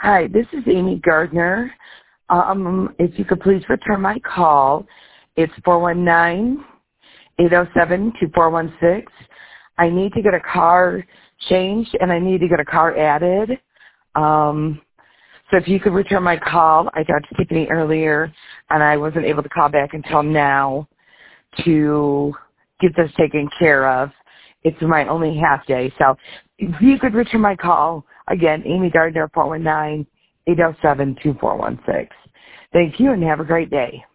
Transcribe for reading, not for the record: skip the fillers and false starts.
Hi, this is Amy Gardner. If you could please return my call. It's 419-807-2416. I need to get a car changed, and I need to get a car added. So if you could return my call. I talked to Tiffany earlier, and I wasn't able to call back until now to get this taken care of. It's my only half day. So if you could return my call, again, Amy Gardner, 419-807-2416. Thank you, and have a great day.